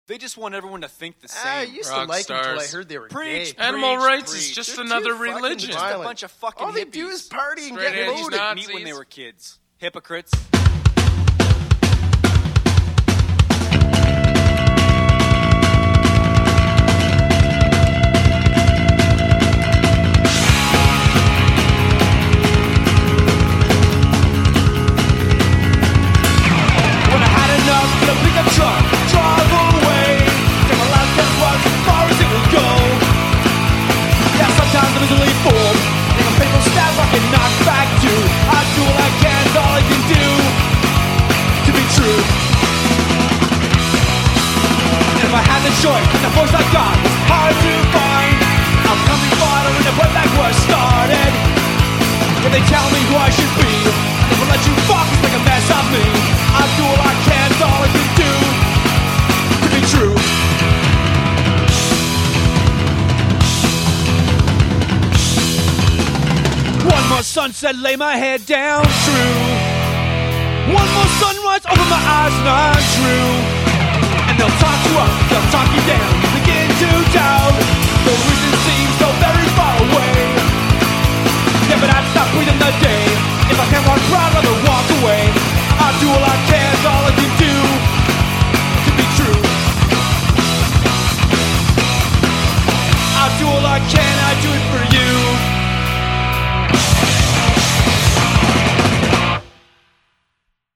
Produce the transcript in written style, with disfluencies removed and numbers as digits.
They just want everyone to think the same. I used to like them until I heard they were Preach. gay. Animal rights preach. is just They're another too fucking religion. Just a bunch of fucking All they hippies. do is party and Straight get edge They loaded. didn't Nazis. meet when they were kids. Hypocrites. When I had enough, gonna pick up truck, drive away. Take my last breath, walk as far as it will go. Yeah, sometimes I'm easily fooled. Take a painful stab, I can knock back too. I do what I can, it's all I can do to be true. And if I had the choice, the force I got was hard to find. I'm coming fodder and I put back where I started. If they tell me who I should be, I never let you fuck make a mess of me. I do all I can, it's all I can do to be true. One more sunset, lay my head down, true. One more sunrise, open my eyes, not true. And they'll talk you up, they'll talk you down.